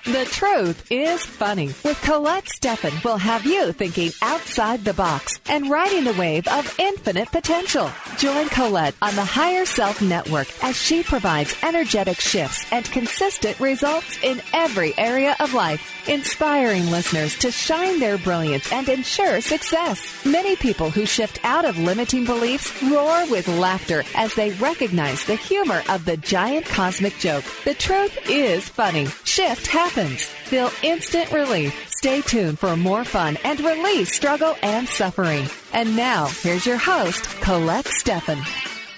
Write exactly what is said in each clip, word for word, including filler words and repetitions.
The Truth is Funny with Colette Steffen will have you thinking outside the box and riding the wave of infinite potential. Join Colette on the Higher Self Network as she provides energetic shifts and consistent results in every area of life, inspiring listeners to shine their brilliance and ensure success. Many people who shift out of limiting beliefs roar with laughter as they recognize the humor of the giant cosmic joke. The truth is funny. Shift happens. Feel instant relief. Stay tuned for more fun and release struggle and suffering. And now, here's your host, Colette Steffen.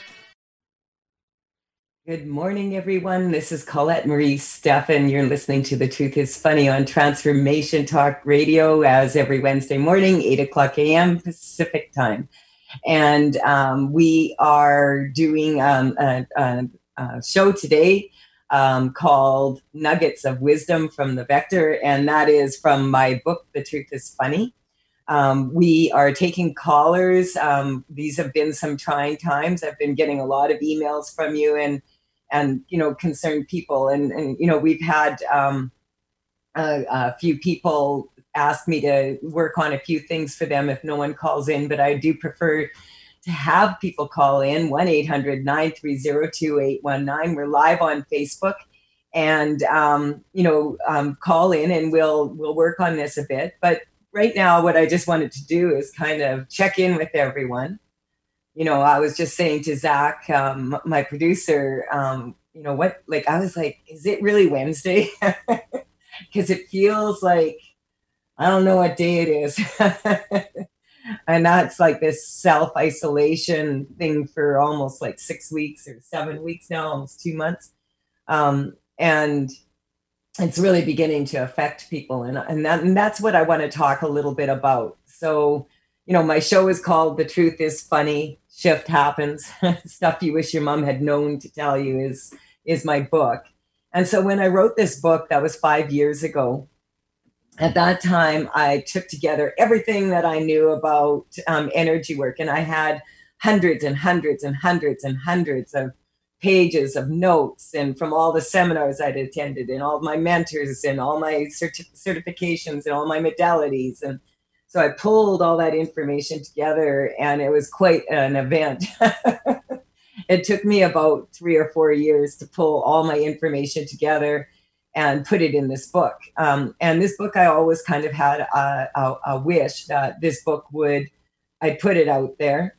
Good morning, everyone. This is Colette Marie Steffen. You're listening to The Truth is Funny on Transformation Talk Radio as every Wednesday morning, eight o'clock a.m. Pacific time. And um, we are doing um, a, a, a show today Um, called Nuggets of Wisdom from the Vector, and that is from my book, The Truth is Funny. Um, we are taking callers. Um, these have been some trying times. I've been getting a lot of emails from you and, and you know, concerned people. And, and you know, we've had um, a, a few people ask me to work on a few things for them if no one calls in, but I do prefer to have people call in, one eight hundred nine three zero two eight one nine. We're live on Facebook, and um, you know, um, call in and we'll we'll work on this a bit. But right now, what I just wanted to do is kind of check in with everyone. You know, I was just saying to Zach, um, my producer, um, you know, what, like, I was like, is it really Wednesday? Because it feels like, I don't know what day it is. And that's like this self-isolation thing for almost like six weeks or seven weeks now, almost two months. Um, and it's really beginning to affect people. And, and, that, and that's what I want to talk a little bit about. So, you know, my show is called The Truth is Funny, Shift Happens. Stuff You Wish Your Mom Had Known to Tell You is, is my book. And so when I wrote this book, that was five years ago. At that time, I took together everything that I knew about um, energy work, and I had hundreds and hundreds and hundreds and hundreds of pages of notes, and from all the seminars I'd attended, and all my mentors, and all my certi- certifications, and all my modalities. And so I pulled all that information together, and it was quite an event. It took me about three or four years to pull all my information together and put it in this book. Um, and this book, I always kind of had a, a, a wish that this book would, I'd put it out there,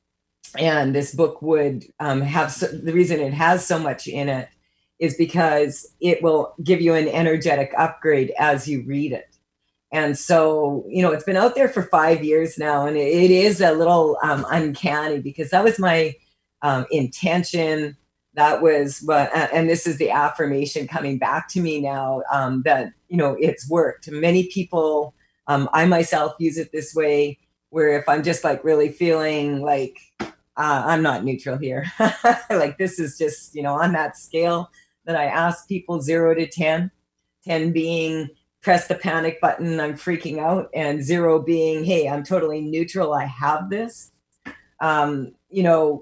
and this book would um, have, so, the reason it has so much in it is because it will give you an energetic upgrade as you read it. And so, you know, it's been out there for five years now, and it, it is a little um, uncanny because that was my um, intention. That was what, and this is the affirmation coming back to me now, um, that, you know, it's worked. Many people, um, I myself use it this way, where if I'm just like really feeling like uh, I'm not neutral here, like this is just, you know, on that scale that I ask people zero to ten, ten being press the panic button, I'm freaking out, and zero being, hey, I'm totally neutral, I have this. Um, you know,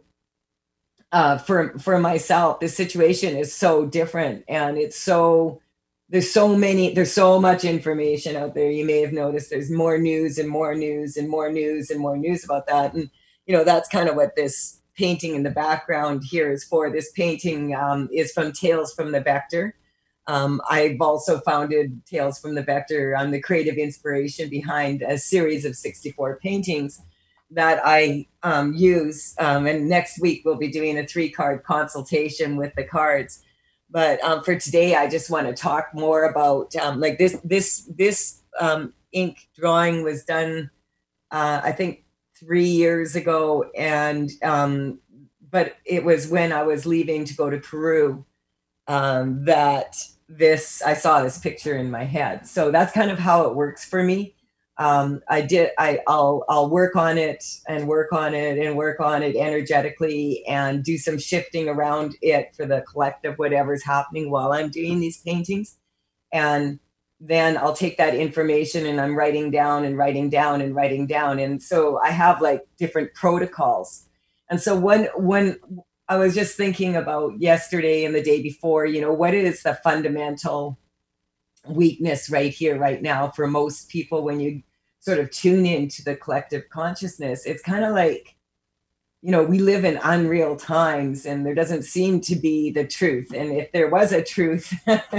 Uh, for for myself, this situation is so different, and it's so there's so many there's so much information out there. You may have noticed there's more news and more news and more news and more news about that, and you know that's kind of what this painting in the background here is for. This painting um, is from Tales from the Vector. Um, I've also founded Tales from the Vector. I'm the creative inspiration behind a series of sixty-four paintings that I um, use. Um, and next week we'll be doing a three card consultation with the cards. But um, for today, I just want to talk more about um, like this, this, this um, ink drawing was done, uh, I think three years ago. And, um, but it was when I was leaving to go to Peru um, that this, I saw this picture in my head. So that's kind of how it works for me. Um, I did, I, I'll, I'll work on it and work on it and work on it energetically and do some shifting around it for the collective, whatever's happening while I'm doing these paintings. And then I'll take that information and I'm writing down and writing down and writing down. And so I have like different protocols. And so when, when I was just thinking about yesterday and the day before, you know, what is the fundamental weakness right here, right now. For most people, when you sort of tune into the collective consciousness, it's kind of like, you know, we live in unreal times and there doesn't seem to be the truth. And if there was a truth,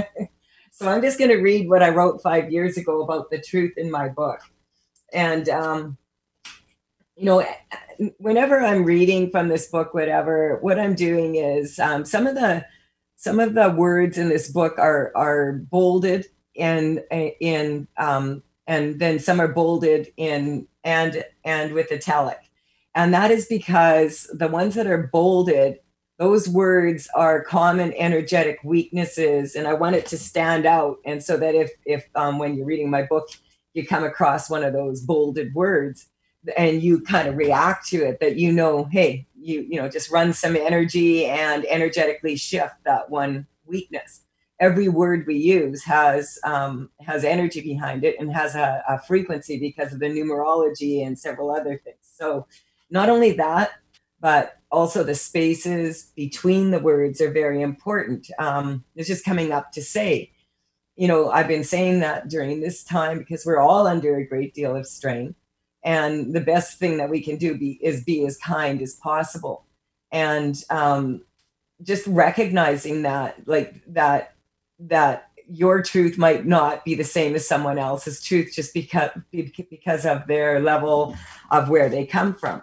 so I'm just going to read what I wrote five years ago about the truth in my book. And, um, you know, whenever I'm reading from this book, whatever, what I'm doing is um, some of the some of the words in this book are are bolded and in um, and then some are bolded in and and with italic. And that is because the ones that are bolded, those words are common energetic weaknesses. And I want it to stand out. And so that if, if um, when you're reading my book, you come across one of those bolded words and you kind of react to it, that you know, hey, you, you know, just run some energy and energetically shift that one weakness. Every word we use has um, has energy behind it and has a, a frequency because of the numerology and several other things. So not only that, but also the spaces between the words are very important. Um, it's just coming up to say, you know, I've been saying that during this time because we're all under a great deal of strain. And the best thing that we can do be, is be as kind as possible. And um, just recognizing that, like that, that your truth might not be the same as someone else's truth just because, because of their level of where they come from.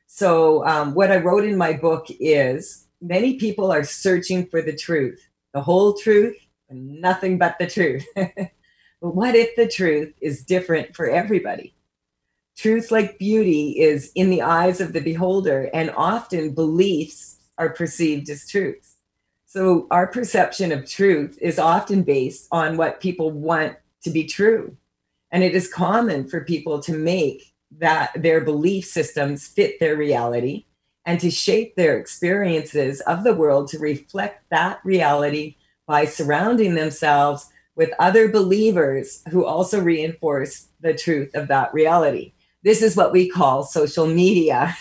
So um, what I wrote in my book is many people are searching for the truth, the whole truth, and nothing but the truth. But what if the truth is different for everybody? Truth, like beauty, is in the eyes of the beholder, and often beliefs are perceived as truths. So our perception of truth is often based on what people want to be true. And it is common for people to make that their belief systems fit their reality and to shape their experiences of the world to reflect that reality by surrounding themselves with other believers who also reinforce the truth of that reality. This is what we call social media.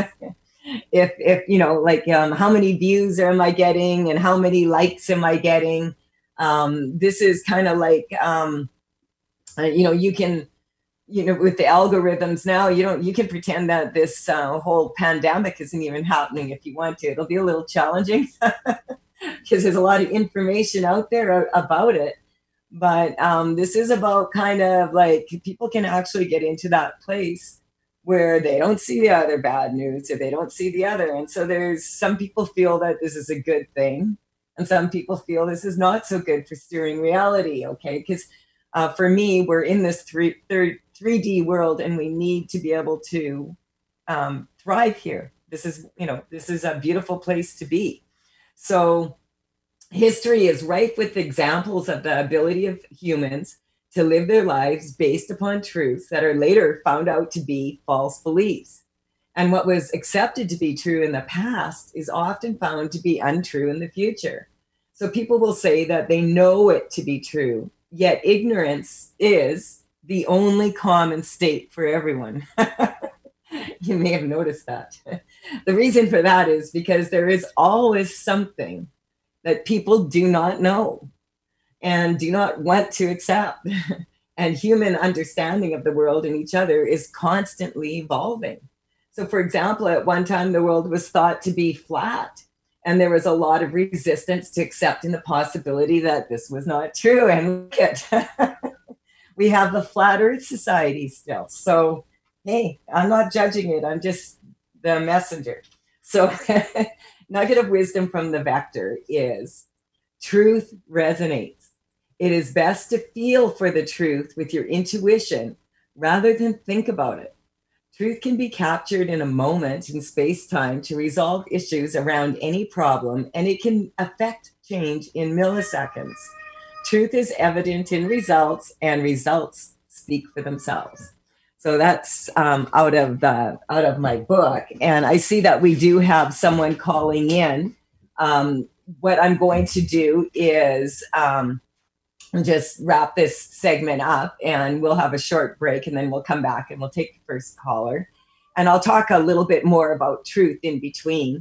if, if, you know, like um, how many views am I getting and how many likes am I getting? Um, this is kind of like, um, uh, you know, you can, you know, with the algorithms now, you don't, you can pretend that this uh, whole pandemic isn't even happening if you want to. It'll be a little challenging because there's a lot of information out there about it. But um, this is about kind of like people can actually get into that place where they don't see the other bad news or they don't see the other. And so there's some people feel that this is a good thing. And some people feel this is not so good for steering reality. Okay. Because uh, for me, we're in this three, third, three D world and we need to be able to um, thrive here. This is, you know, this is a beautiful place to be. So history is rife with examples of the ability of humans to live their lives based upon truths that are later found out to be false beliefs. And what was accepted to be true in the past is often found to be untrue in the future. So people will say that they know it to be true, yet ignorance is the only common state for everyone. You may have noticed that. The reason for that is because there is always something that people do not know and do not want to accept. And human understanding of the world and each other is constantly evolving. So, for example, at one time, the world was thought to be flat, and there was a lot of resistance to accepting the possibility that this was not true. And look at, we have the Flat Earth Society still. So, hey, I'm not judging it. I'm just the messenger. So, nugget of wisdom from the Vector is truth resonates. It is best to feel for the truth with your intuition rather than think about it. Truth can be captured in a moment in space-time to resolve issues around any problem, and it can affect change in milliseconds. Truth is evident in results, and results speak for themselves. So that's um, out of the out of my book, and I see that we do have someone calling in. Um, what I'm going to do is um, just wrap this segment up, and we'll have a short break, and then we'll come back and we'll take the first caller, and I'll talk a little bit more about truth in between.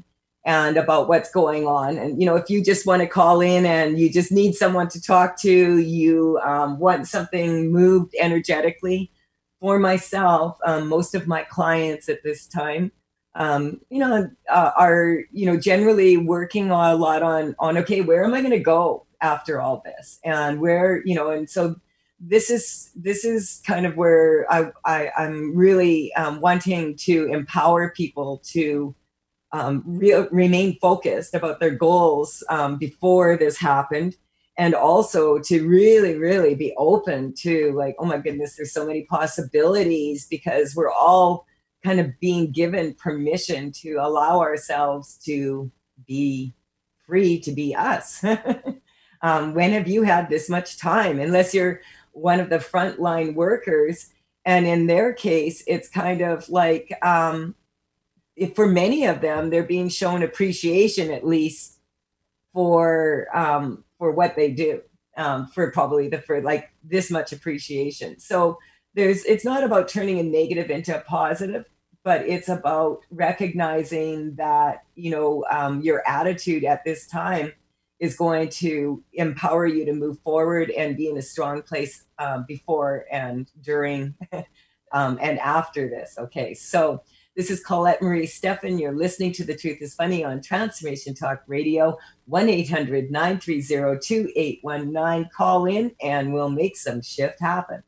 and about what's going on. And, you know, if you just want to call in and you just need someone to talk to, you um, want something moved energetically. For myself, um, most of my clients at this time, um, you know, uh, are, you know, generally working a lot on, on, okay, where am I going to go after all this? And where, you know, and so this is, this is kind of where I, I I'm really um, wanting to empower people to um, re- remain focused about their goals um, before this happened. And also to really, really be open to like, oh my goodness, there's so many possibilities, because we're all kind of being given permission to allow ourselves to be free to be us. um, when have you had this much time? Unless you're one of the frontline workers. And in their case, it's kind of like, um, if for many of them, they're being shown appreciation, at least for, um, for what they do, um, for probably the, for like this much appreciation. So there's, it's not about turning a negative into a positive, but it's about recognizing that, you know, um, your attitude at this time is going to empower you to move forward and be in a strong place um, before and during um, and after this. Okay, so this is Colette Marie Steffen. You're listening to The Truth is Funny on Transformation Talk Radio, one eight hundred nine three zero two eight one nine. Call in and we'll make some shift happen.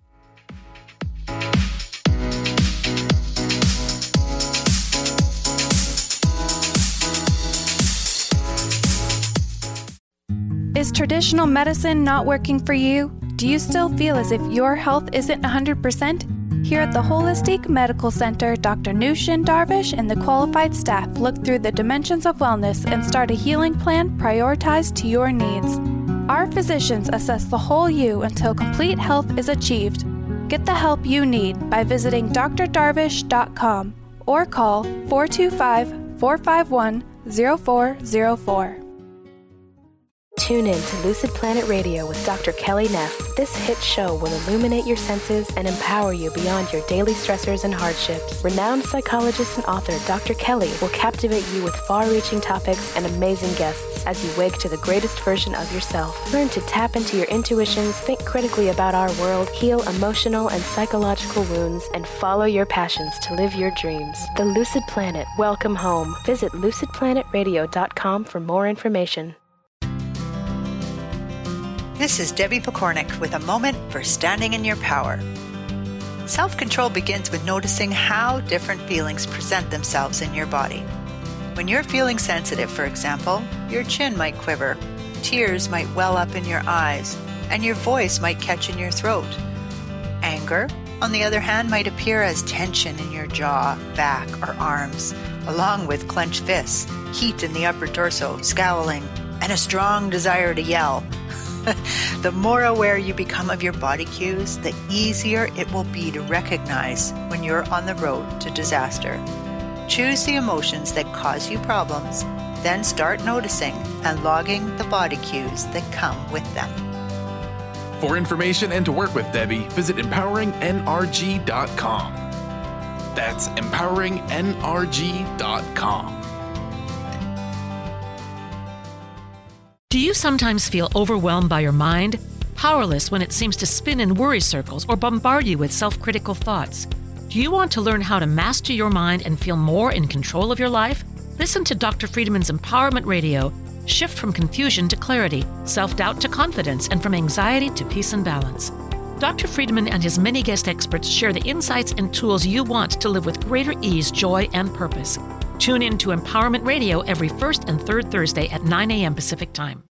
Is traditional medicine not working for you? Do you still feel as if your health isn't one hundred percent? Here at the Holistic Medical Center, Doctor Nushin Darvish and the qualified staff look through the dimensions of wellness and start a healing plan prioritized to your needs. Our physicians assess the whole you until complete health is achieved. Get the help you need by visiting d r darvish dot com or call four two five, four five one, zero four zero four. Tune in to Lucid Planet Radio with Doctor Kelly Neff. This hit show will illuminate your senses and empower you beyond your daily stressors and hardships. Renowned psychologist and author Doctor Kelly will captivate you with far-reaching topics and amazing guests as you wake to the greatest version of yourself. Learn to tap into your intuitions, think critically about our world, heal emotional and psychological wounds, and follow your passions to live your dreams. The Lucid Planet. Welcome home. Visit lucid planet radio dot com for more information. This is Debbie Pokornik with a moment for standing in your power. Self-control begins with noticing how different feelings present themselves in your body. When you're feeling sensitive, for example, your chin might quiver, tears might well up in your eyes, and your voice might catch in your throat. Anger, on the other hand, might appear as tension in your jaw, back, or arms, along with clenched fists, heat in the upper torso, scowling, and a strong desire to yell. The more aware you become of your body cues, the easier it will be to recognize when you're on the road to disaster. Choose the emotions that cause you problems, then start noticing and logging the body cues that come with them. For information and to work with Debbie, visit empowering n r g dot com. That's empowering n r g dot com. Do you sometimes feel overwhelmed by your mind? Powerless when it seems to spin in worry circles or bombard you with self-critical thoughts? Do you want to learn how to master your mind and feel more in control of your life? Listen to Doctor Friedman's Empowerment Radio. Shift from confusion to clarity, self-doubt to confidence, and from anxiety to peace and balance. Doctor Friedman and his many guest experts share the insights and tools you want to live with greater ease, joy, and purpose. Tune in to Empowerment Radio every first and third Thursday at nine a.m. Pacific Time.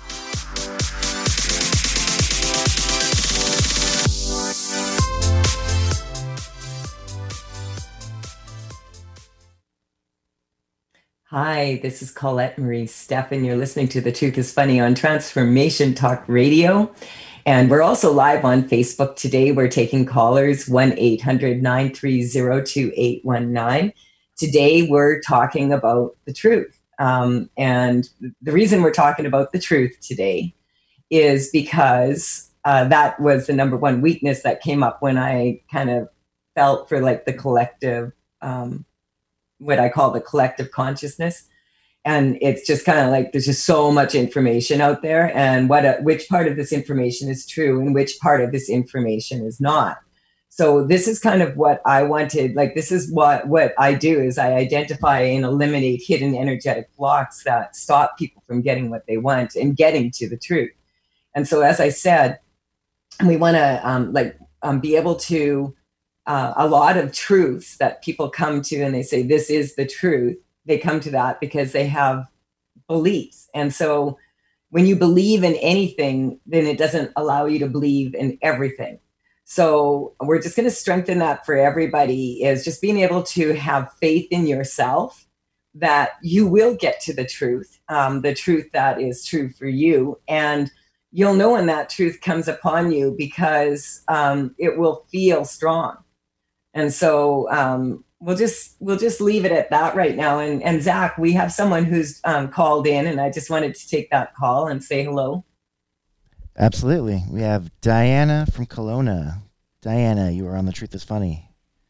Hi, this is Colette Marie Steffen. You're listening to The Truth is Funny on Transformation Talk Radio. And we're also live on Facebook today. We're taking callers, one eight hundred nine three zero two eight one nine. Today, we're talking about the truth. Um, and the reason we're talking about the truth today is because uh, that was the number one weakness that came up when I kind of felt for like the collective, um, what I call the collective consciousness. And it's just kind of like, there's just so much information out there, and what, a, which part of this information is true and which part of this information is not. So this is kind of what I wanted. Like, this is what, what I do is I identify and eliminate hidden energetic blocks that stop people from getting what they want and getting to the truth. And so, as I said, we want to um, like um, be able to, uh, a lot of truths that people come to and they say, this is the truth. They come to that because they have beliefs. And so when you believe in anything, then it doesn't allow you to believe in everything. So we're just going to strengthen that for everybody, is just being able to have faith in yourself that you will get to the truth, um, the truth that is true for you. And you'll know when that truth comes upon you, because um, it will feel strong. And so um, we'll just we'll just leave it at that right now. And, and Zach, we have someone who's um, called in, and I just wanted to take that call and say hello. Absolutely. We have Diana from Kelowna. Diana, you are on The Truth is Funny.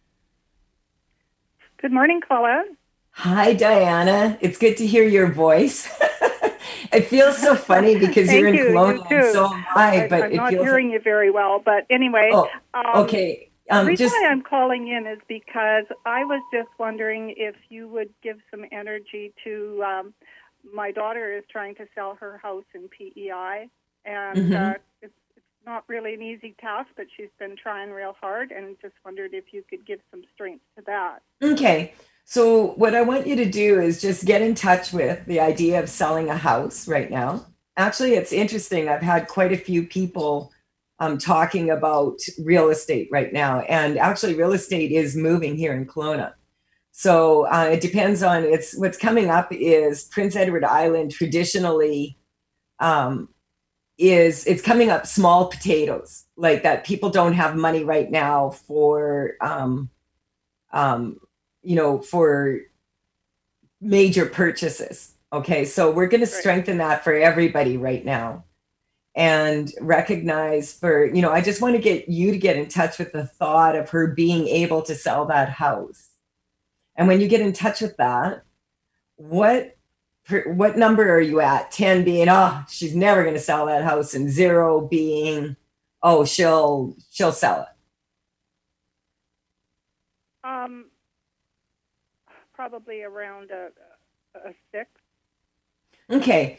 Good morning, Colette. Hi, Diana. It's good to hear your voice. It feels so funny because you're in you, Kelowna, you and so am I. But I'm it not feels hearing like... you very well. But anyway, oh, um, okay. Um, the reason just... why I'm calling in is because I was just wondering if you would give some energy to um, my daughter is trying to sell her house in P E I, and mm-hmm. uh, it's, it's not really an easy task, but she's been trying real hard, and just wondered if you could give some strength to that. Okay. So what I want you to do is just get in touch with the idea of selling a house right now. Actually, it's interesting. I've had quite a few people um, talking about real estate right now. And actually, real estate is moving here in Kelowna. So uh, it depends on, it's what's coming up is Prince Edward Island traditionally um, is, it's coming up small potatoes, like that people don't have money right now for, um, um, you know, for major purchases. Okay. So we're going to strengthen that for everybody right now, and recognize for, you know, I just want to get you to get in touch with the thought of her being able to sell that house. And when you get in touch with that, what, what number are you at? ten being, oh, she's never going to sell that house. And zero being, oh, she'll, she'll sell it. Um, Probably around a, a six. Okay.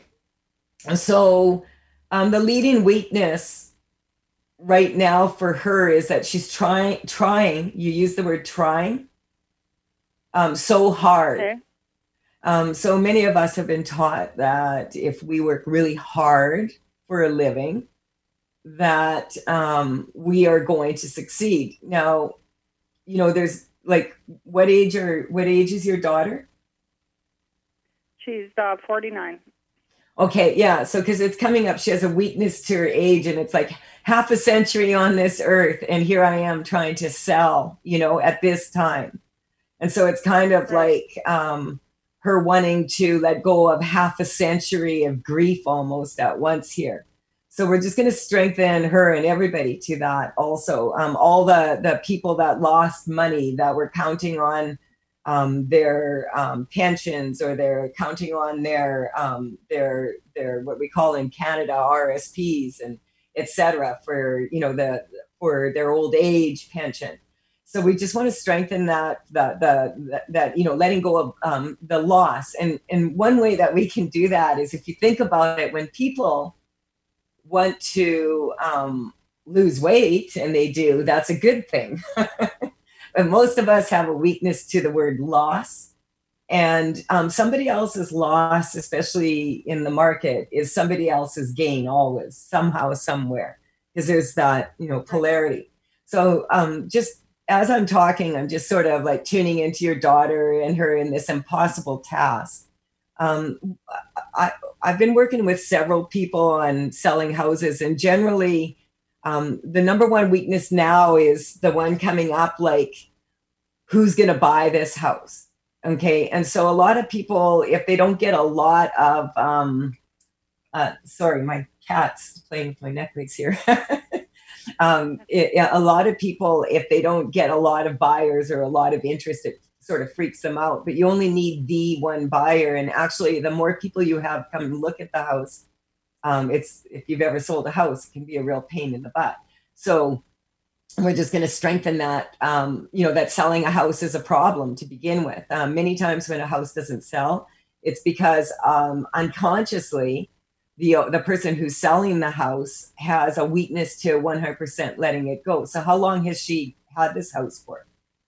So um, the leading weakness right now for her is that she's trying, trying, you use the word trying, um, so hard. Okay. Um, so many of us have been taught that if we work really hard for a living, that um, we are going to succeed. Now, you know, there's, like, what age or what age is your daughter? She's uh, forty-nine. Okay, yeah. So because it's coming up, she has a weakness to her age, and it's like half a century on this earth, and here I am trying to sell, you know, at this time. And so it's kind of right. like um, her wanting to let go of half a century of grief almost at once here. So we're just going to strengthen her and everybody to that also. Um, all the, the people that lost money, that were counting on um, their um, pensions, or they're counting on their, um, their, their, what we call in Canada, R S Ps and et cetera, for, you know, the, for their old age pension. So we just want to strengthen that, the, the, that, you know, letting go of um, the loss. And, and one way that we can do that is, if you think about it, when people want to um, lose weight, and they do, that's a good thing. But most of us have a weakness to the word loss, and um, somebody else's loss, especially in the market, is somebody else's gain always, somehow, somewhere, because there's that, you know, polarity. So um, just as I'm talking, I'm just sort of like tuning into your daughter and her in this impossible task. Um, I, I've been working with several people on selling houses, and generally um, the number one weakness now is the one coming up, like, who's going to buy this house? Okay. And so a lot of people, if they don't get a lot of, um, uh, sorry, my cat's playing with my necklace here. um, it, a lot of people, if they don't get a lot of buyers or a lot of interest, sort of freaks them out, but you only need the one buyer. And actually, the more people you have come and look at the house, um, it's, if you've ever sold a house, it can be a real pain in the butt. So we're just going to strengthen that, um, you know, that selling a house is a problem to begin with. Um, many times when a house doesn't sell, it's because um, unconsciously, the the person who's selling the house has a weakness to one hundred percent letting it go. So how long has she had this house for?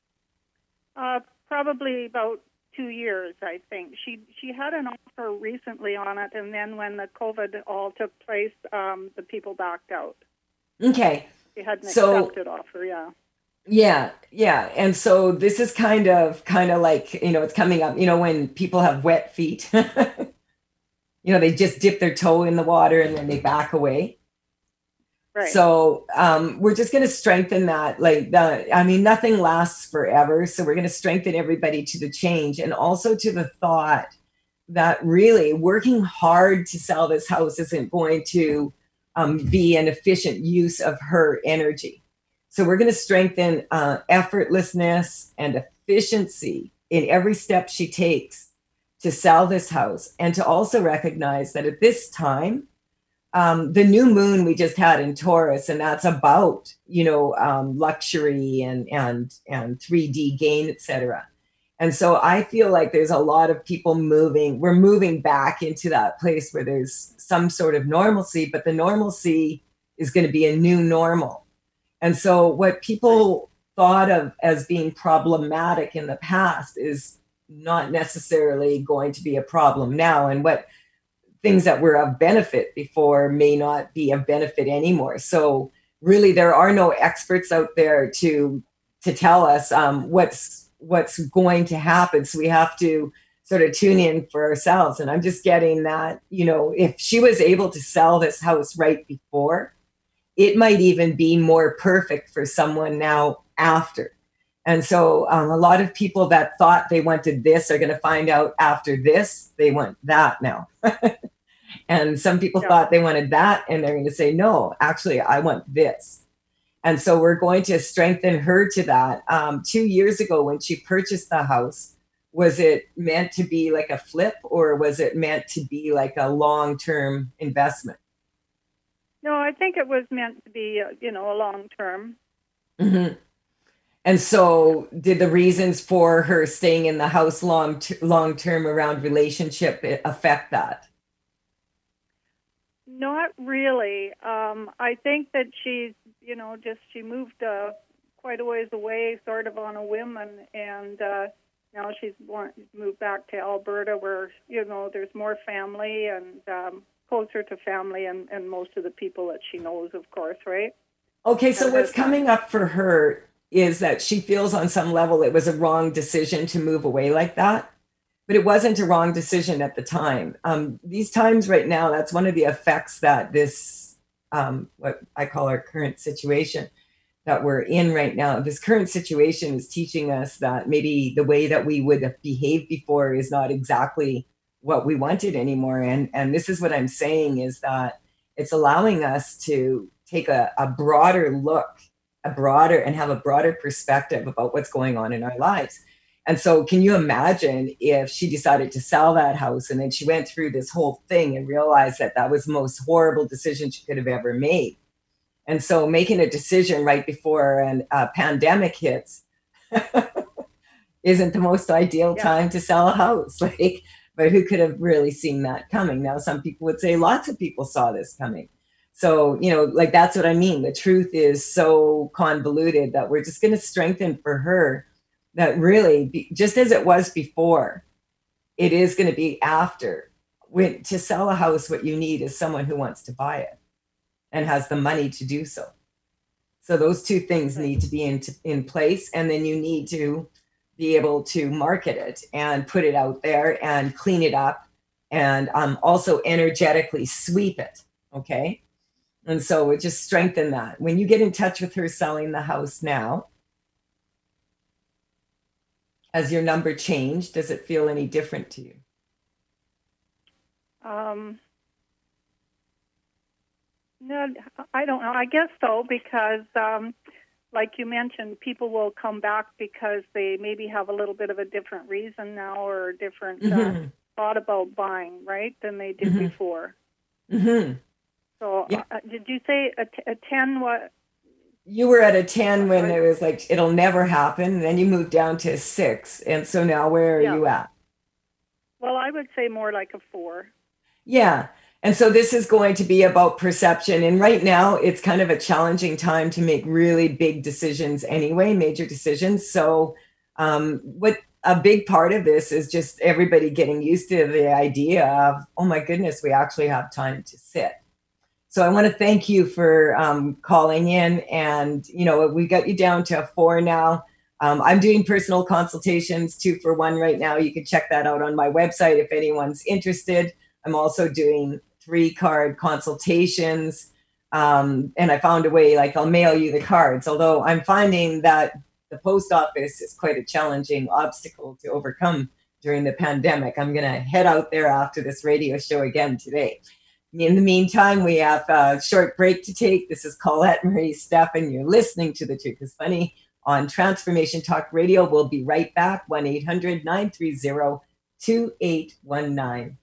Uh, probably about two years, I think. She she had an offer recently on it, and then when the COVID all took place, um, the people backed out. Okay. She had an so, accepted offer, yeah. Yeah, yeah. And so this is kind of kind of like, you know, it's coming up, you know, when people have wet feet, you know, they just dip their toe in the water and then they back away. Right. So um, we're just going to strengthen that. Like, the, I mean, nothing lasts forever. So we're going to strengthen everybody to the change, and also to the thought that really working hard to sell this house isn't going to um, be an efficient use of her energy. So we're going to strengthen uh, effortlessness and efficiency in every step she takes to sell this house, and to also recognize that at this time, Um, the new moon we just had in Taurus, and that's about, you know, um, luxury and and and three D gain, et cetera. And so I feel like there's a lot of people moving. We're moving back into that place where there's some sort of normalcy, but the normalcy is going to be a new normal. And so what people thought of as being problematic in the past is not necessarily going to be a problem now. And what things that were of benefit before may not be of benefit anymore. So really, there are no experts out there to to tell us um, what's what's going to happen. So we have to sort of tune in for ourselves. And I'm just getting that, you know, if she was able to sell this house right before, it might even be more perfect for someone now after. And so um, a lot of people that thought they wanted this are going to find out after this, they want that now. And some people yeah. thought they wanted that, and they're going to say, no, actually, I want this. And so we're going to strengthen her to that. Um, two years ago, when she purchased the house, was it meant to be like a flip, or was it meant to be like a long-term investment? No, I think it was meant to be, uh, you know, a long-term. Mm-hmm. And so did the reasons for her staying in the house long t- long-term around relationship affect that? Not really. Um, I think that she's, you know, just she moved uh, quite a ways away, sort of on a whim, and, and uh, now she's want, moved back to Alberta, where, you know, there's more family and um, closer to family and, and most of the people that she knows, of course, right? Okay, so and what's her, coming up for her is that she feels on some level it was a wrong decision to move away like that. But it wasn't a wrong decision at the time. Um, these times right now, that's one of the effects that this, um, what I call our current situation that we're in right now, this current situation is teaching us that maybe the way that we would have behaved before is not exactly what we wanted anymore. And, and this is what I'm saying, is that it's allowing us to take a, a broader look, a broader and have a broader perspective about what's going on in our lives. And so can you imagine if she decided to sell that house and then she went through this whole thing and realized that that was the most horrible decision she could have ever made? And so making a decision right before a uh, pandemic hits isn't the most ideal yeah. time to sell a house. Like, but who could have really seen that coming? Now, some people would say lots of people saw this coming. So, you know, like, that's what I mean. The truth is so convoluted that we're just going to strengthen for her that really, be, just as it was before, it is going to be after. When, to sell a house, what you need is someone who wants to buy it and has the money to do so. So those two things need to be in, in place. And then you need to be able to market it and put it out there and clean it up, and um, also energetically sweep it. Okay. And so it just strengthen that. When you get in touch with her selling the house now, has your number changed? Does it feel any different to you? Um, no, I don't know. I guess so, because um, like you mentioned, people will come back because they maybe have a little bit of a different reason now or a different mm-hmm. uh, thought about buying, right, than they did mm-hmm. before. Mm-hmm. So yeah. uh, did you say a, t- a ten? What? You were at a ten when it was like, it'll never happen. Then you moved down to a six. And so now where are yeah. you at? Well, I would say more like a four. Yeah. And so this is going to be about perception. And right now it's kind of a challenging time to make really big decisions anyway, major decisions. So um, what a big part of this is just everybody getting used to the idea of, oh my goodness, we actually have time to sit. So I want to thank you for um, calling in, and, you know, we got you down to a four now. Um, I'm doing personal consultations, two for one right now. You can check that out on my website if anyone's interested. I'm also doing three card consultations. Um, and I found a way, like I'll mail you the cards, although I'm finding that the post office is quite a challenging obstacle to overcome during the pandemic. I'm going to head out there after this radio show again today. In the meantime, we have a short break to take. This is Colette Marie Stephan. You're listening to The Truth is Funny on Transformation Talk Radio. We'll be right back. one eight hundred nine three zero two eight one nine.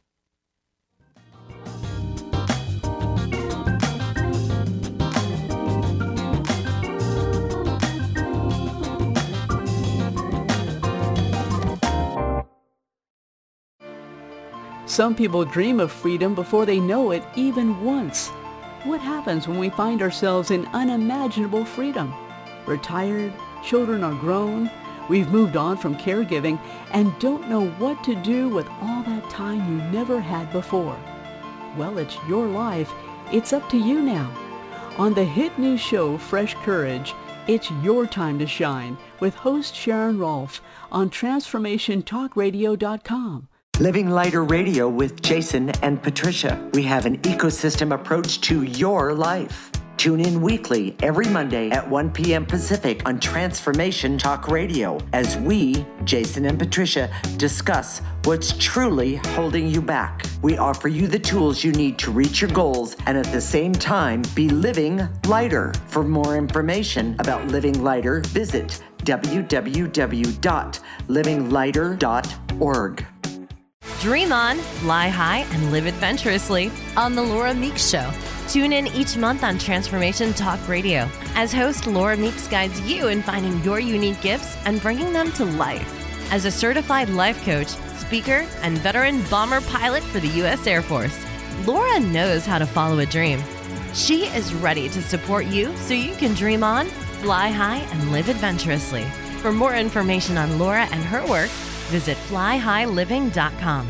Some people dream of freedom before they know it even once. What happens when we find ourselves in unimaginable freedom? Retired, children are grown, we've moved on from caregiving, and don't know what to do with all that time you never had before. Well, it's your life. It's up to you now. On the hit new show Fresh Courage, it's your time to shine with host Sharon Rolfe on transformation talk radio dot com. Living Lighter Radio with Jason and Patricia. We have an ecosystem approach to your life. Tune in weekly every Monday at one p.m. Pacific on Transformation Talk Radio as we, Jason and Patricia, discuss what's truly holding you back. We offer you the tools you need to reach your goals and at the same time be living lighter. For more information about Living Lighter, visit w w w dot living lighter dot org. Dream on, fly high, and live adventurously on The Laura Meeks Show. Tune in each month on Transformation Talk Radio as host Laura Meeks guides you in finding your unique gifts and bringing them to life. As a certified life coach, speaker, and veteran bomber pilot for the U S Air Force, Laura knows how to follow a dream. She is ready to support you so you can dream on, fly high, and live adventurously. For more information on Laura and her work, visit fly high living dot com.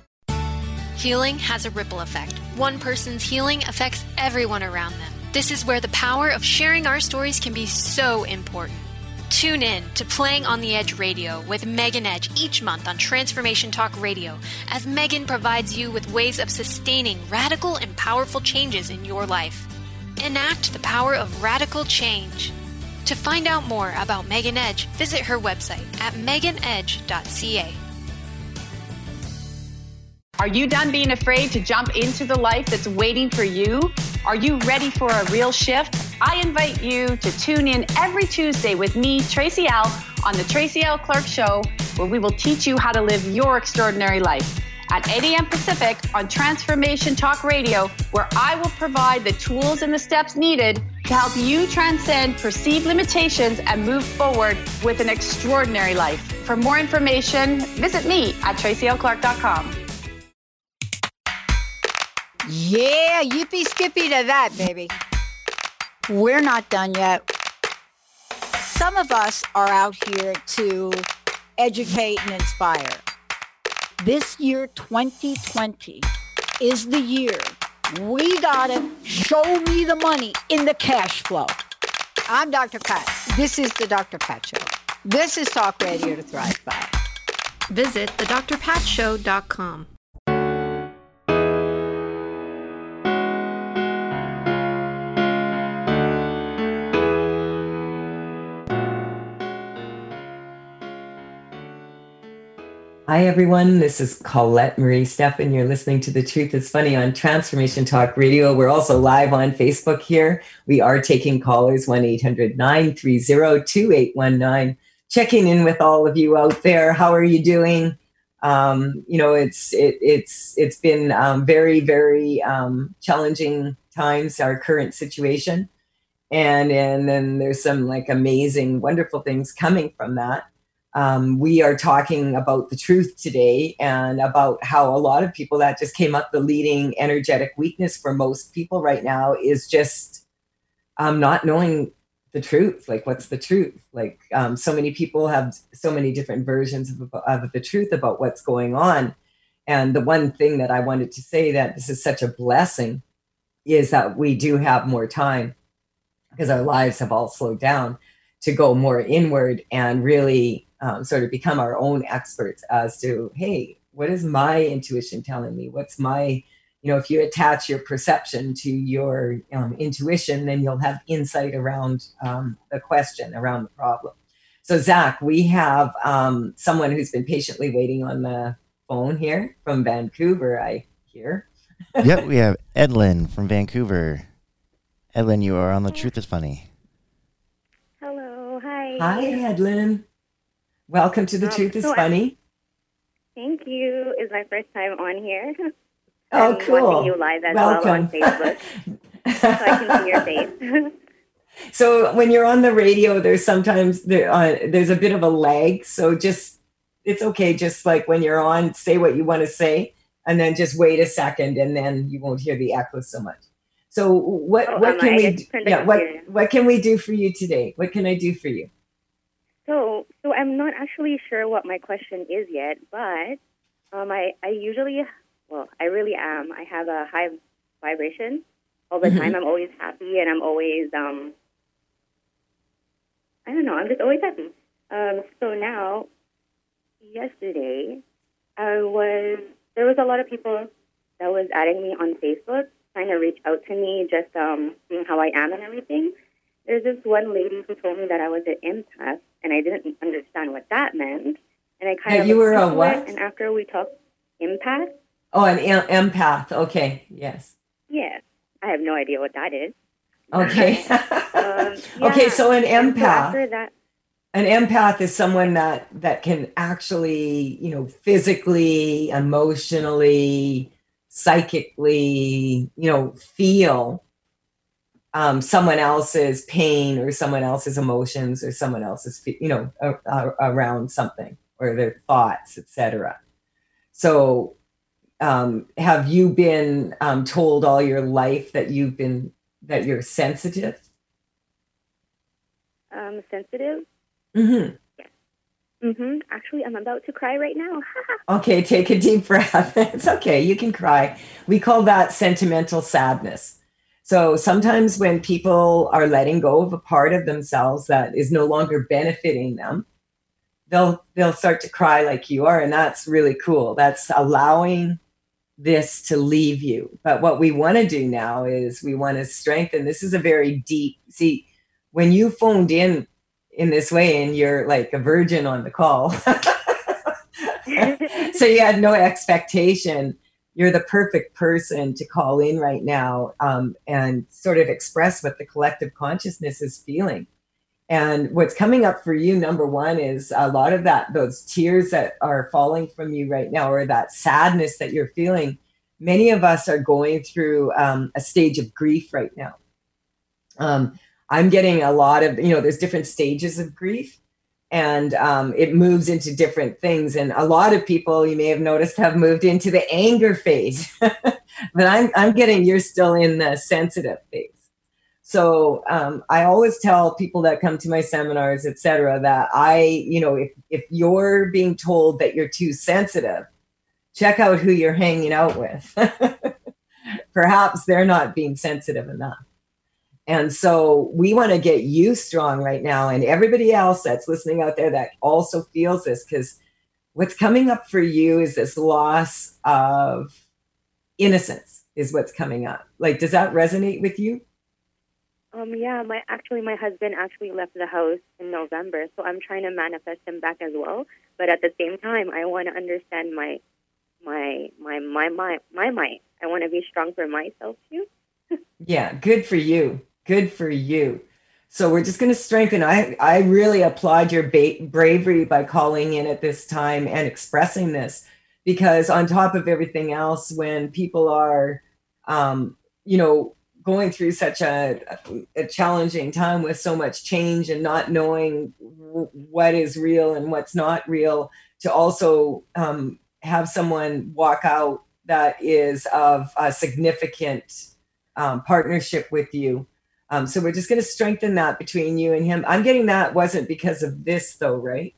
Healing has a ripple effect. One person's healing affects everyone around them. This is where the power of sharing our stories can be so important. Tune in to Playing on the Edge Radio with Megan Edge each month on Transformation Talk Radio as Megan provides you with ways of sustaining radical and powerful changes in your life. Enact the power of radical change. To find out more about Megan Edge, visit her website at megan edge dot c a. Are you done being afraid to jump into the life that's waiting for you? Are you ready for a real shift? I invite you to tune in every Tuesday with me, Tracy L., on the Tracy L. Clark Show, where we will teach you how to live your extraordinary life. At eight a.m. Pacific on Transformation Talk Radio, where I will provide the tools and the steps needed to help you transcend perceived limitations and move forward with an extraordinary life. For more information, visit me at tracy l clark dot com. Yeah, yippee skippy to that, baby. We're not done yet. Some of us are out here to educate and inspire. This year, twenty twenty, is the year we gotta show me the money in the cash flow. I'm Doctor Pat. This is the Doctor Pat Show. This is Talk Radio to Thrive By. Visit the dr pat show dot com. Hi, everyone. This is Colette Marie Steffen. You're listening to The Truth is Funny on Transformation Talk Radio. We're also live on Facebook here. We are taking callers one eight hundred nine three zero two eight one nine. Checking in with all of you out there. How are you doing? Um, you know, it's it, it's it's been um, very, very um, challenging times, our current situation. And, and then there's some like amazing, wonderful things coming from that. Um, we are talking about the truth today and about how a lot of people, that just came up, the leading energetic weakness for most people right now is just um, not knowing the truth. Like, what's the truth? Like, um, so many people have so many different versions of, of the truth about what's going on. And the one thing that I wanted to say, that this is such a blessing, is that we do have more time, because our lives have all slowed down, to go more inward and really Um, sort of become our own experts as to, hey, what is my intuition telling me? What's my, you know, if you attach your perception to your um, intuition, then you'll have insight around um, the question, around the problem. So, Zach, we have um, someone who's been patiently waiting on the phone here from Vancouver, I hear. Yep, we have Edlyn from Vancouver. Edlyn, you are on The Truth is Funny. Hello, hi. Hi, Edlyn. Welcome to The um, Truth is so Funny. Thank you. It's my first time on here. Oh, I'm cool. watching you live as Welcome. well on Facebook, so I can see your face. So when you're on the radio, there's sometimes there, uh, there's a bit of a lag. So just, it's okay. Just like when you're on, say what you want to say, and then just wait a second, and then you won't hear the echo so much. So what oh, what um, can I we yeah what what can we do for you today? What can I do for you? So, so I'm not actually sure what my question is yet, but um, I, I usually, well, I really am. I have a high vibration all the mm-hmm. time. I'm always happy, and I'm always, um, I don't know, I'm just always happy. Um, so now, yesterday, I was, there was a lot of people that was adding me on Facebook, trying to reach out to me, just um, seeing how I am and everything. There's this one lady who told me that I was an empath, and I didn't understand what that meant. And I kind yeah, of you were a what? what? And after we talked, empath. Oh, an em- empath. Okay, yes. Yes, I have no idea what that is. Okay. um, yeah. Okay, so an empath. So after that, an empath is someone that that can actually, you know, physically, emotionally, psychically, you know, feel Um, someone else's pain or someone else's emotions or someone else's, you know, uh, uh, around something or their thoughts, et cetera. So um, have you been um, told all your life that you've been, that you're sensitive? Um, sensitive? Mm-hmm. Yes. Mm-hmm. Actually, I'm about to cry right now. Okay, take a deep breath. It's okay, you can cry. We call that sentimental sadness. So sometimes when people are letting go of a part of themselves that is no longer benefiting them, they'll they'll start to cry like you are, and that's really cool. That's allowing this to leave you. But what we want to do now is we want to strengthen. This is a very deep, see, when you phoned in in this way and you're like a virgin on the call, so you had no expectation, you're the perfect person to call in right now um, and sort of express what the collective consciousness is feeling. And what's coming up for you, number one, is a lot of that, those tears that are falling from you right now, or that sadness that you're feeling. Many of us are going through um, a stage of grief right now. Um, I'm getting a lot of, you know, there's different stages of grief. And um, it moves into different things. And a lot of people, you may have noticed, have moved into the anger phase. But I'm I'm getting, you're still in the sensitive phase. So um, I always tell people that come to my seminars, et cetera, that I, you know, if, if you're being told that you're too sensitive, check out who you're hanging out with. Perhaps they're not being sensitive enough. And so we want to get you strong right now, and everybody else that's listening out there that also feels this, because what's coming up for you is this loss of innocence is what's coming up. Like, does that resonate with you? Um, yeah, my actually my husband actually left the house in November, so I'm trying to manifest him back as well. But at the same time, I want to understand my my my my my my might. I want to be strong for myself too. Yeah, good for you. Good for you. So we're just going to strengthen. I I really applaud your ba- bravery by calling in at this time and expressing this, because on top of everything else, when people are, um, you know, going through such a, a challenging time with so much change and not knowing w- what is real and what's not real, to also um, have someone walk out that is of a significant um, partnership with you. Um, so we're just going to strengthen that between you and him. I'm getting that wasn't because of this though, right?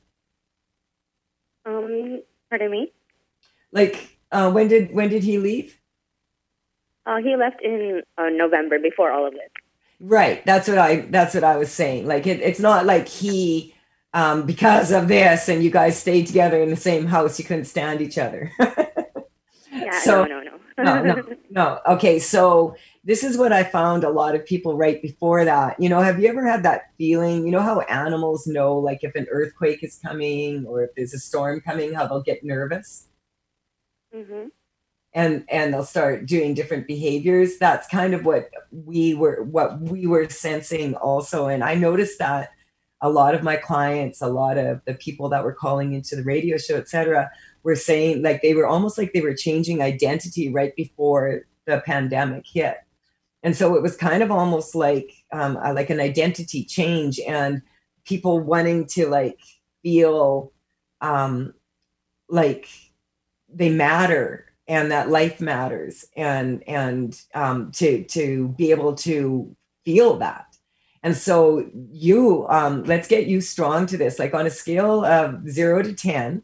Um, pardon me? Like, uh, when did when did he leave? Uh, he left in uh, November before all of this. Right. That's what I that's what I was saying. Like it, it's not like he um, because of this and you guys stayed together in the same house, you couldn't stand each other. Yeah, So- no, no, no, no. no, no. Okay, so this is what I found a lot of people right before that. You know, have you ever had that feeling? You know how animals know, like if an earthquake is coming or if there's a storm coming, how they'll get nervous Mm-hmm. and and they'll start doing different behaviors. That's kind of what we were what we were sensing also. And I noticed that a lot of my clients, a lot of the people that were calling into the radio show, et cetera, were saying like they were almost like they were changing identity right before the pandemic hit. And so it was kind of almost like um, uh, like an identity change and people wanting to like feel um, like they matter and that life matters and and um, to to be able to feel that. And so you, um, let's get you strong to this, like on a scale of zero to ten,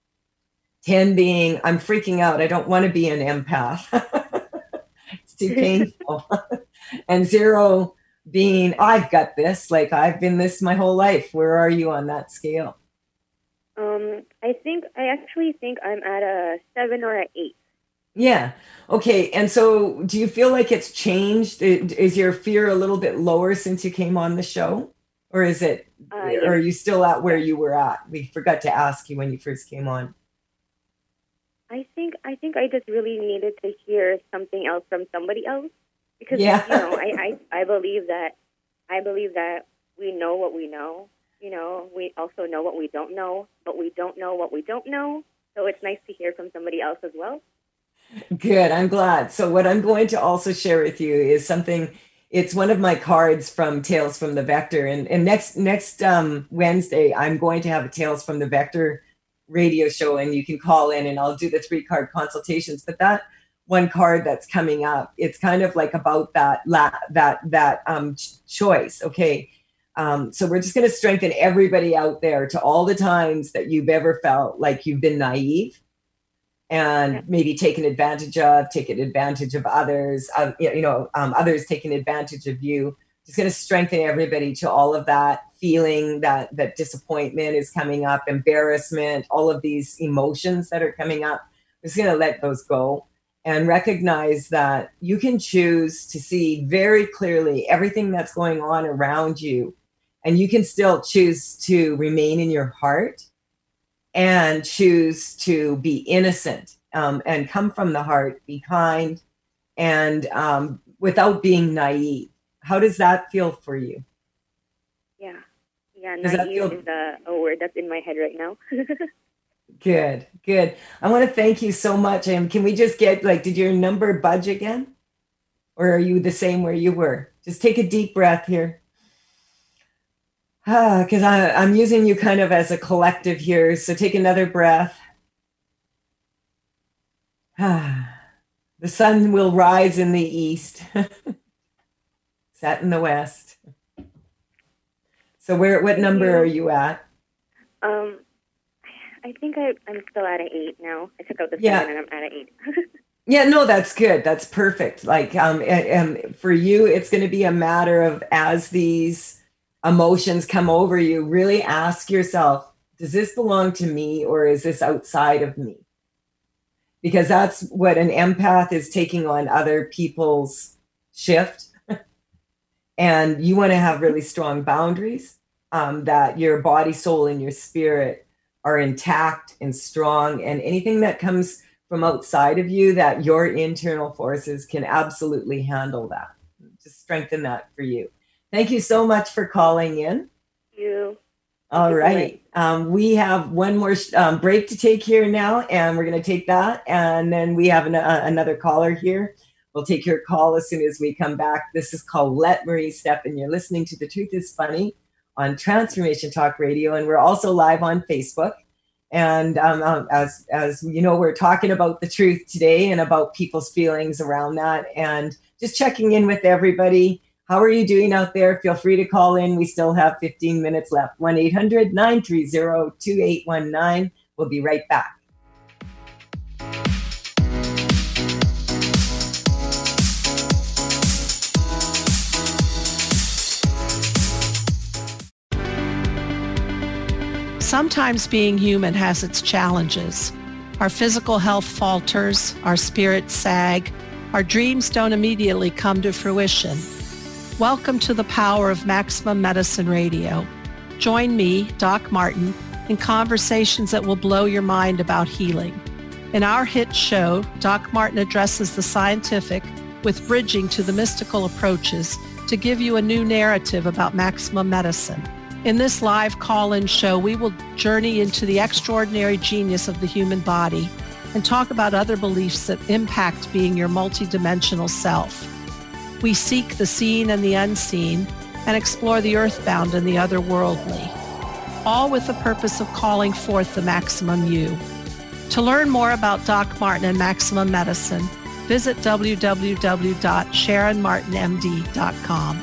ten being, I'm freaking out. I don't want to be an empath. It's too painful. And zero being, I've got this, like I've been this my whole life. Where are you on that scale? Um, I think I actually think I'm at a seven or an eight. Yeah. Okay. And so do you feel like it's changed? I- Is your fear a little bit lower since you came on the show? Or is it, Uh, or yes. are you still at where you were at? We forgot to ask you when you first came on. I think I think I just really needed to hear something else from somebody else because Yeah. you know I, I, I believe that I believe that we know what we know. You know, we also know what we don't know, but we don't know what we don't know. So it's nice to hear from somebody else as well. Good. I'm glad. So what I'm going to also share with you is something. It's one of my cards from Tales from the Vector. And, and next next um, Wednesday, I'm going to have a Tales from the Vector radio show, and you can call in and I'll do the three card consultations. But that one card that's coming up, it's kind of like about that la- that that um, ch- choice. Okay. Um, so we're just going to strengthen everybody out there to all the times that you've ever felt like you've been naive and maybe taken advantage of, taken advantage of others, uh, you know, um, others taking advantage of you. Just going to strengthen everybody to all of that feeling that that disappointment is coming up, embarrassment, all of these emotions that are coming up. I'm just going to let those go and recognize that you can choose to see very clearly everything that's going on around you. And you can still choose to remain in your heart and choose to be innocent um, and come from the heart, be kind, and um, without being naive. How does that feel for you? Yeah. Yeah, Does that naive feel- is a, a word that's in my head right now. Good, good. I want to thank you so much. And can we just get, like, did your number budge again? Or are you the same where you were? Just take a deep breath here. Ah, because I'm using you kind of as a collective here. So take another breath. Ah, the sun will rise in the east, set in the west. So where, what number are you at? um, I think I, I'm still at an eight now. I took out the Yeah. seven and I'm at an eight. Yeah, no, that's good. That's perfect. Like, um, and, and for you, it's going to be a matter of as these emotions come over you, really ask yourself, does this belong to me or is this outside of me? Because that's what an empath is, taking on other people's shift and you want to have really strong boundaries, um, that your body, soul, and your spirit are intact and strong, and anything that comes from outside of you, that your internal forces can absolutely handle that. Just strengthen that for you. Thank you so much for calling in. Thank you. All right. Um, we have one more sh- um, break to take here now, and we're going to take that. And then we have an, uh, another caller here. We'll take your call as soon as we come back. This is Colette Marie Steffen. You're listening to The Truth is Funny on Transformation Talk Radio, and we're also live on Facebook. And um, um, as as you know, we're talking about the truth today and about people's feelings around that, and just checking in with everybody. How are you doing out there? Feel free to call in. We still have fifteen minutes left. one eight hundred nine three zero two eight one nine. We'll be right back. Sometimes being human has its challenges. Our physical health falters, our spirits sag, our dreams don't immediately come to fruition. Welcome to the power of Maximum Medicine Radio. Join me, Doc Martin, in conversations that will blow your mind about healing. In our hit show, Doc Martin addresses the scientific with bridging to the mystical approaches to give you a new narrative about maximum medicine. In this live call-in show, we will journey into the extraordinary genius of the human body and talk about other beliefs that impact being your multidimensional self. We seek the seen and the unseen and explore the earthbound and the otherworldly, all with the purpose of calling forth the maximum you. To learn more about Doc Martin and Maximum Medicine, visit w w w dot sharon martin m d dot com.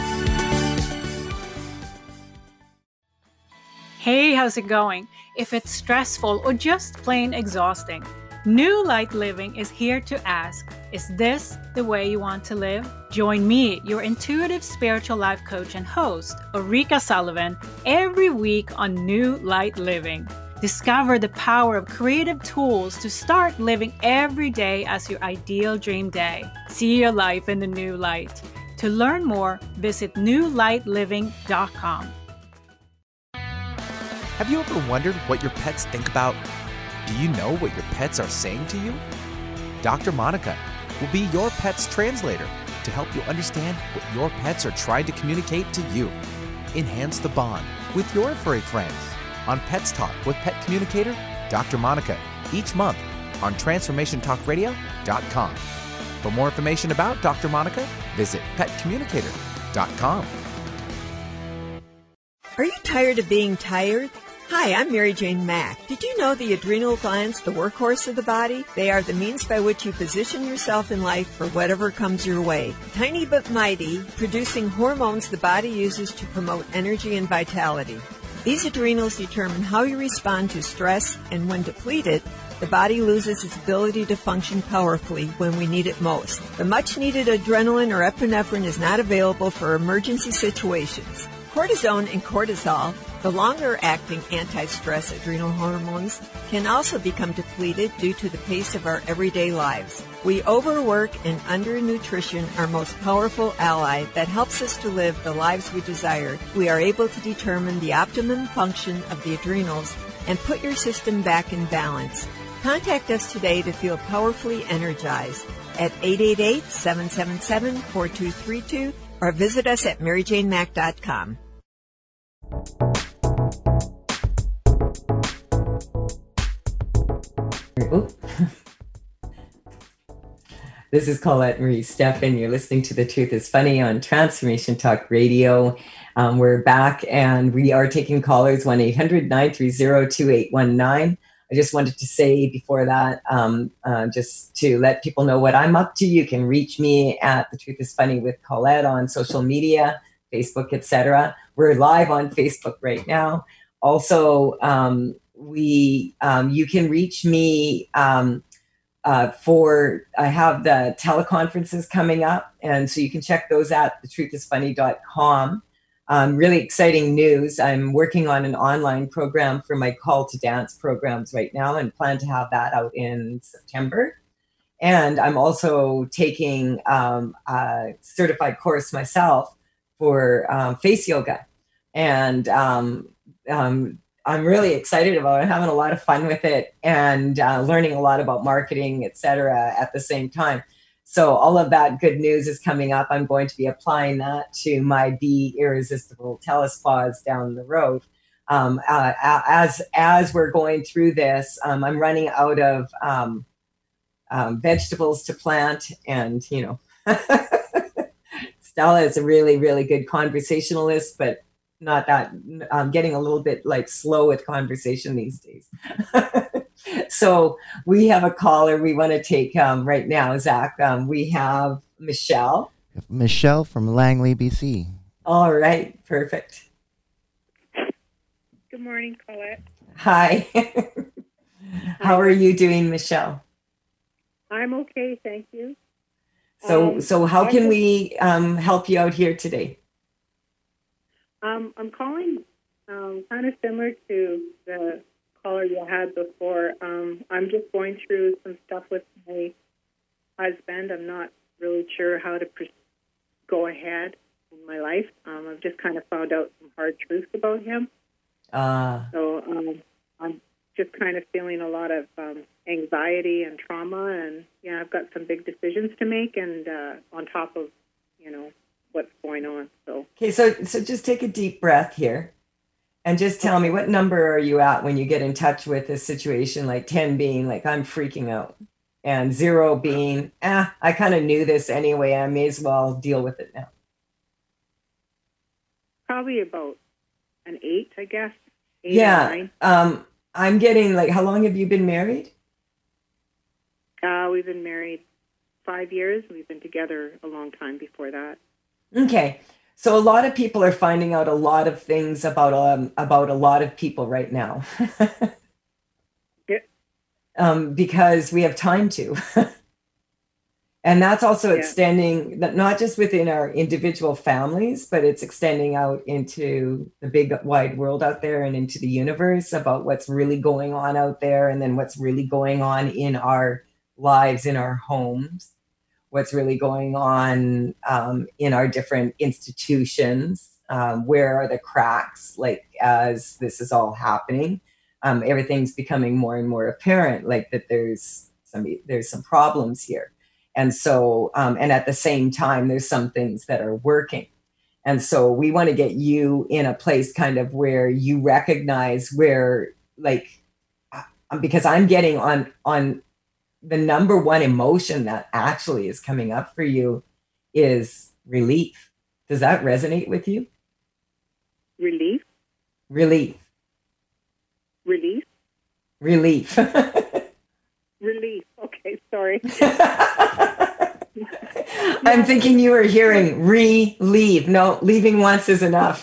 Hey, how's it going? If it's stressful or just plain exhausting, New Light Living is here to ask, is this the way you want to live? Join me, your intuitive spiritual life coach and host, Ulrika Sullivan, every week on New Light Living. Discover the power of creative tools to start living every day as your ideal dream day. See your life in the new light. To learn more, visit new light living dot com. Have you ever wondered what your pets think about? Do you know what your pets are saying to you? Doctor Monica will be your pet's translator to help you understand what your pets are trying to communicate to you. Enhance the bond with your furry friends on Pets Talk with Pet Communicator, Doctor Monica, each month on transformation talk radio dot com. For more information about Doctor Monica, visit pet communicator dot com. Are you tired of being tired? Hi, I'm Mary Jane Mack. Did you know the adrenal glands, the workhorse of the body? They are the means by which you position yourself in life for whatever comes your way. Tiny but mighty, producing hormones the body uses to promote energy and vitality. These adrenals determine how you respond to stress, and when depleted, the body loses its ability to function powerfully when we need it most. The much-needed adrenaline or epinephrine is not available for emergency situations. Cortisone and cortisol, the longer-acting anti-stress adrenal hormones, can also become depleted due to the pace of our everyday lives. We overwork and undernutrition, our most powerful ally that helps us to live the lives we desire. We are able to determine the optimum function of the adrenals and put your system back in balance. Contact us today to feel powerfully energized at eight eight eight, seven seven seven, four two three two or visit us at mary jane mack dot com. This is Colette Marie Steffen. You're listening to The Truth is Funny on Transformation Talk Radio. Um, we're back and we are taking callers one eight hundred nine three zero two eight one nine. I just wanted to say before that, um, uh, just to let people know what I'm up to. You can reach me at The Truth is Funny with Colette on social media, Facebook, et cetera. We're live on Facebook right now. Also, um, we um, you can reach me um, uh, for, I have the teleconferences coming up, and so you can check those at the truth is funny dot com. Um, really exciting news. I'm working on an online program for my Call to Dance programs right now and plan to have that out in September. And I'm also taking um, a certified course myself for um, face yoga. And um, um, I'm really excited about it, having a lot of fun with it, and uh, learning a lot about marketing, et cetera, at the same time. So all of that good news is coming up. I'm going to be applying that to my Be Irresistible telespas down the road. Um, uh, as as we're going through this, um, I'm running out of um, um, vegetables to plant, and you know, Stella is a really, really good conversationalist, but not that. I'm getting a little bit like slow with conversation these days. So we have a caller we want to take um, right now, Zach. Um, we have Michelle. Michelle from Langley, B C. All right, perfect. Good morning, Colette. Hi. How are you doing, Michelle? I'm okay, thank you. So, um, so how I'm can just, we um, help you out here today? Um, I'm calling um, kind of similar to the caller you had before. Um, I'm just going through some stuff with my husband. I'm not really sure how to pr- go ahead in my life. Um, I've just kind of found out some hard truths about him. Uh, So um, I'm just kind of feeling a lot of um, anxiety and trauma, and yeah, I've got some big decisions to make, and uh, on top of, you know, what's going on. So okay, so so just take a deep breath here, and just tell me, what number are you at when you get in touch with a situation, like ten being like I'm freaking out, and zero being ah I kind of knew this anyway, I may as well deal with it now. probably about an eight, I guess. Eight or Yeah. nine. Um, I'm getting like, how long have you been married? Uh, we've been married five years. We've been together a long time before that. Okay. So a lot of people are finding out a lot of things about um about a lot of people right now. Yeah. Um, because we have time to. And that's also Yeah. extending, that not just within our individual families, but it's extending out into the big wide world out there and into the universe about what's really going on out there, and then what's really going on in our lives, in our homes, what's really going on um, in our different institutions. Um, where are the cracks, like, as this is all happening? Um, everything's becoming more and more apparent, like that there's some there's some problems here. And so, um, and at the same time, there's some things that are working. And so we want to get you in a place kind of where you recognize where, like, uh, because I'm getting on, on the number one emotion that actually is coming up for you is relief. Does that resonate with you? Relief? Relief. Relief? Relief. Relief. Okay, sorry. I'm thinking you were hearing re-leave. No, leaving once is enough.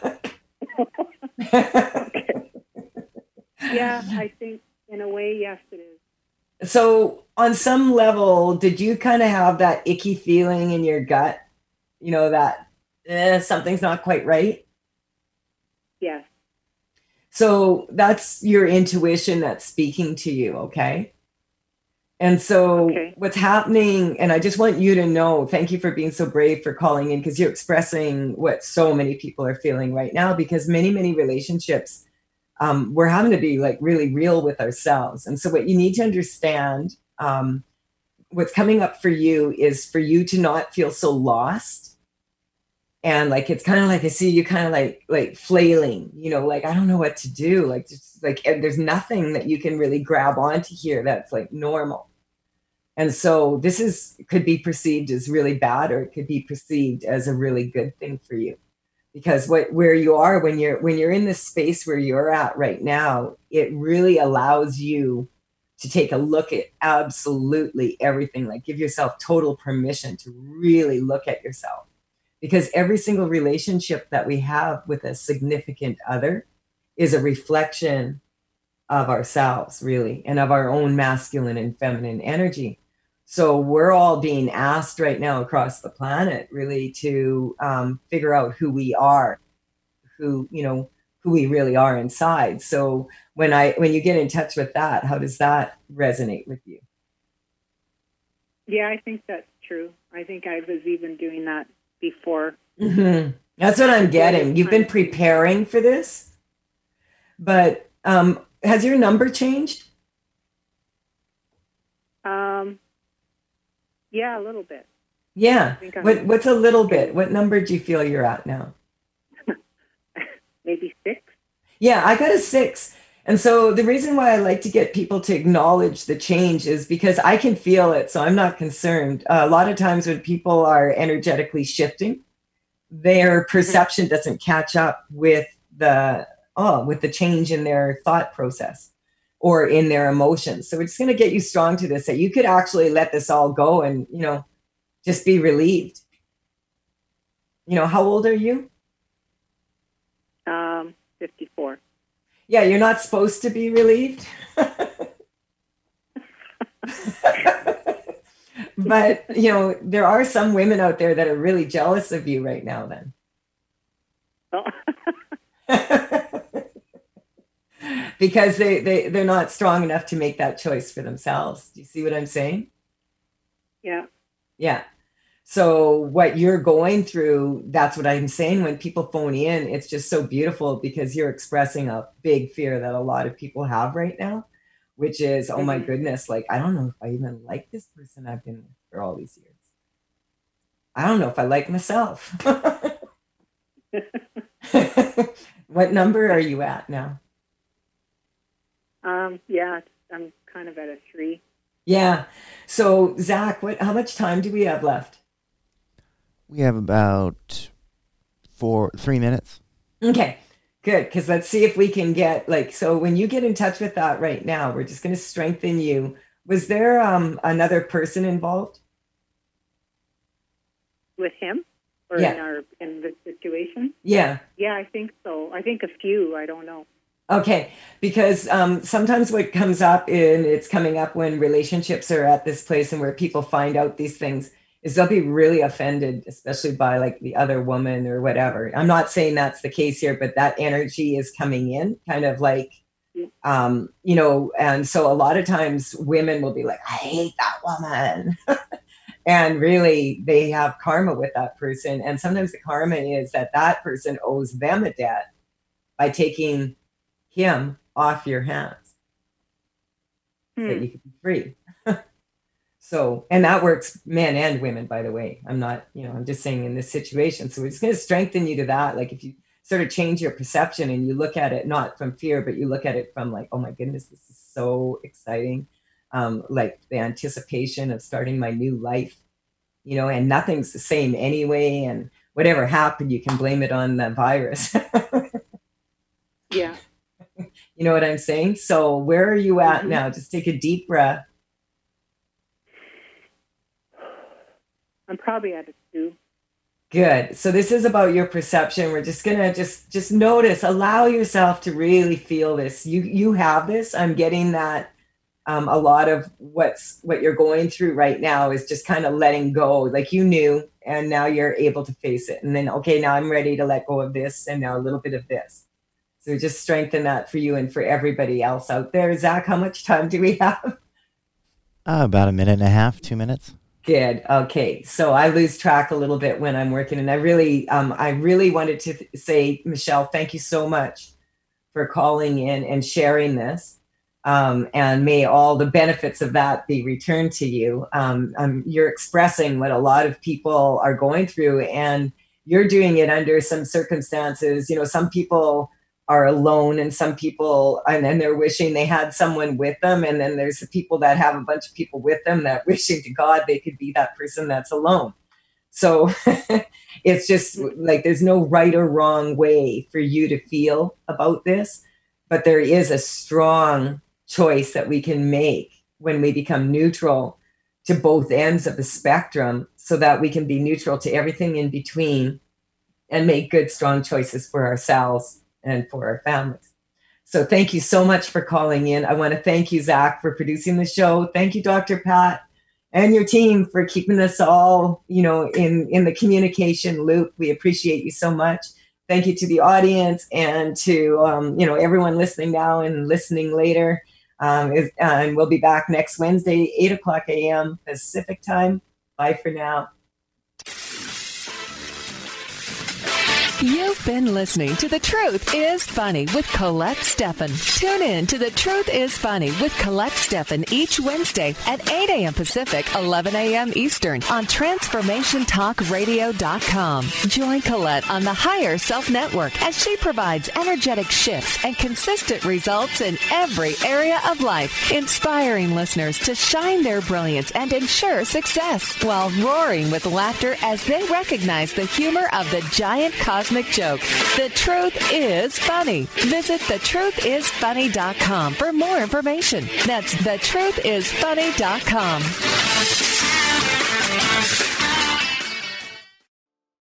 Yeah, I think in a way, yes, it is. So on some level, did you kind of have that icky feeling in your gut? You know, that eh, something's not quite right? Yes. So that's your intuition that's speaking to you, okay? And so Okay. what's happening, and I just want you to know, thank you for being so brave for calling in, because you're expressing what so many people are feeling right now, because many, many relationships, um, we're having to be like really real with ourselves. And so what you need to understand, um, what's coming up for you is for you to not feel so lost. And like, it's kind of like, I see you kind of like, like flailing, you know, like, I don't know what to do. Like, just like, and there's nothing that you can really grab onto here that's like normal. And so this is, could be perceived as really bad, or it could be perceived as a really good thing for you. Because what, where you are, when you're, when you're in this space where you're at right now, it really allows you to take a look at absolutely everything. Like, give yourself total permission to really look at yourself. Because every single relationship that we have with a significant other is a reflection of ourselves, really, and of our own masculine and feminine energy. So we're all being asked right now across the planet, really, to um, figure out who we are, who, you know, who we really are inside. So when I, when you get in touch with that, how does that resonate with you? Yeah, I think that's true. I think I was even doing that before. Mm-hmm. That's what I'm getting. You've been preparing for this, but um, has your number changed? Um, yeah, a little bit. Yeah. I think I'm- What, what's a little bit? What number do you feel you're at now? Maybe six. Yeah, I got a six. And so the reason why I like to get people to acknowledge the change is because I can feel it. So I'm not concerned. Uh, a lot of times when people are energetically shifting, their perception doesn't catch up with the, oh, with the change in their thought process or in their emotions. So we're just going to get you strong to this, that you could actually let this all go and, you know, just be relieved. You know, how old are you? Um, fifty-four. Yeah, you're not supposed to be relieved. But, you know, there are some women out there that are really jealous of you right now then. Oh. Because they, they, they're not strong enough to make that choice for themselves. Do you see what I'm saying? Yeah. Yeah. So what you're going through, that's what I'm saying. When people phone in, it's just so beautiful because you're expressing a big fear that a lot of people have right now, which is, oh my goodness, like, I don't know if I even like this person I've been with for all these years. I don't know if I like myself. What number are you at now? Um, yeah, I'm kind of at a three. Yeah. So Zach, what, how much time do we have left? We have about four, three minutes. Okay, good. Because let's see if we can get like, so when you get in touch with that right now, we're just going to strengthen you. Was there um, another person involved? With him? Or Yeah. in our in the situation? Yeah. Yeah, I think so. I think a few, I don't know. Okay, because um, sometimes what comes up, and it's coming up when relationships are at this place and where people find out these things, is they'll be really offended, especially by like the other woman or whatever. I'm not saying that's the case here, but that energy is coming in kind of like, um, you know, and so a lot of times women will be like, I hate that woman. And really they have karma with that person. And sometimes the karma is that that person owes them a debt by taking him off your hands so that you can be free. So, and that works men and women, by the way. I'm not, you know, I'm just saying in this situation. So we're just going to strengthen you to that. Like if you sort of change your perception and you look at it, not from fear, but you look at it from like, oh my goodness, this is so exciting. Um, like the anticipation of starting my new life, you know, and nothing's the same anyway. And whatever happened, you can blame it on the virus. Yeah. You know what I'm saying? So where are you at Mm-hmm. now? Just take a deep breath. I'm probably at a two. Good. So this is about your perception. We're just going to just just notice, allow yourself to really feel this. You you have this. I'm getting that um, a lot of what's what you're going through right now is just kind of letting go. Like you knew, and now you're able to face it. And then, okay, now I'm ready to let go of this, and now a little bit of this. So just strengthen that for you and for everybody else out there. Zach, how much time do we have? Uh, about a minute and a half, two minutes. Good. Okay. So I lose track a little bit when I'm working, and I really, um, I really wanted to th- say, Michelle, thank you so much for calling in and sharing this. Um, and may all the benefits of that be returned to you. Um, um, you're expressing what a lot of people are going through, and you're doing it under some circumstances. You know, some people are alone, and some people, and then they're wishing they had someone with them. And then there's the people that have a bunch of people with them that wishing to God they could be that person that's alone. So it's just like, there's no right or wrong way for you to feel about this, but there is a strong choice that we can make when we become neutral to both ends of the spectrum, so that we can be neutral to everything in between and make good, strong choices for ourselves and for our families. So thank you so much for calling in. I want to thank you, Zach, for producing the show. Thank you, Doctor Pat, and your team for keeping us all, you know, in, in the communication loop. We appreciate you so much. Thank you to the audience and to, um, you know, everyone listening now and listening later. Um, is, uh, and we'll be back next Wednesday, eight o'clock a.m. Pacific time. Bye for now. You've been listening to The Truth is Funny with Colette Steffen. Tune in to The Truth is Funny with Colette Steffen each Wednesday at eight a.m. Pacific, eleven a.m. Eastern on transformation talk radio dot com. Join Colette on the Higher Self Network as she provides energetic shifts and consistent results in every area of life, inspiring listeners to shine their brilliance and ensure success while roaring with laughter as they recognize the humor of the giant cosmic joke. The Truth is Funny. Visit the truth is funny dot com for more information. That's the truth is funny dot com.